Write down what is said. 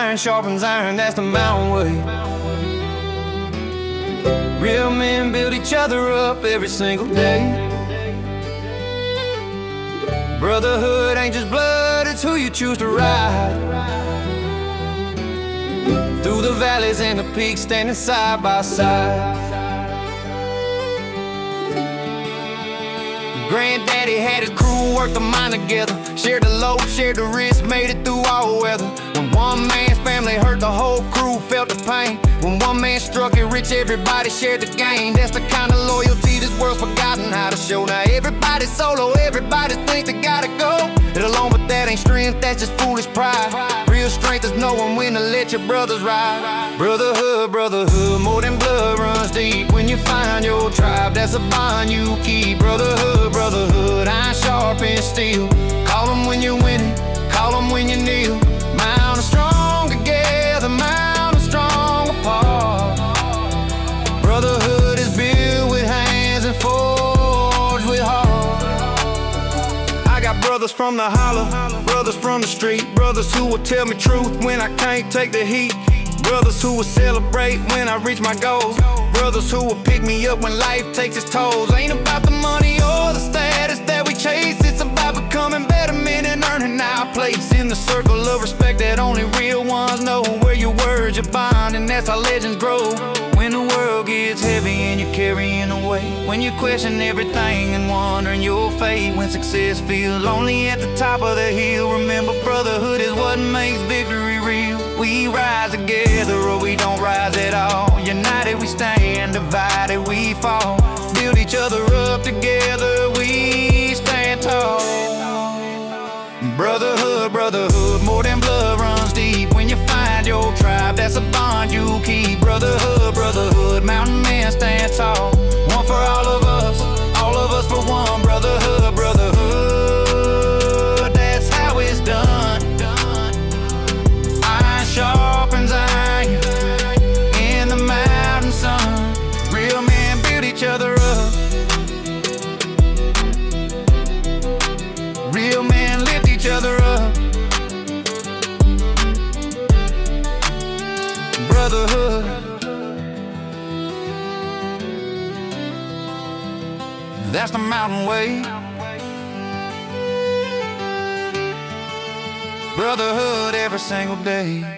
Iron sharpens iron, that's the mountain way. Real men build each other up every single day. Brotherhood ain't just blood, it's who you choose to ride. Through the valleys and the peaks, standing side by side. Granddaddy had his crew work the mine together, shared the load, shared the risk, made it through all weather. When one man's family hurt, the whole crew felt the pain. When one man struck it rich, everybody shared the gain. That's the kind of loyalty this world's forgotten how to show. Now everybody's solo, everybody thinks they gotta go it alone, but that ain't strength, that's just foolish pride. Real strength is knowing when to let your brothers ride. Brotherhood, brotherhood, more than blood runs deep. When you find your tribe, that's a bond you keep. Brotherhood, brotherhood, iron sharpens steel. Call them when you're winning, call them when you kneel. Mountains strong together, mountains strong apart. Brotherhood is built with hands and forged with heart. I got brothers from the holler, brothers from the street, brothers who will tell me truth when I can't take the heat. Brothers who will celebrate when I reach my goals. Brothers who will pick me up when life takes its tolls. Ain't about the money or the status that we chase. It's about becoming better men and earning our place in the circle of respect that only real ones know. Where your words are bond, and that's how legends grow. When the world gets heavy and you're carrying the weight, when you question everything and wondering your fate, when success feels lonely at the top of the hill, remember brotherhood is what makes victory real. We rise together or we don't rise at all. United we stand, divided we fall. Build each other up together, we stand tall. Brotherhood, brotherhood, more than blood runs deep. When you find your tribe, that's a bond you keep. Brotherhood, brotherhood, mountain men stand tall. One for all of us for one. Brotherhood, brotherhood, that's how it's done. Iron sharpens iron in the mountain sun. Real men build each other up. Real men lift each other up. Brotherhood, that's the mountain way. Brotherhood every single day.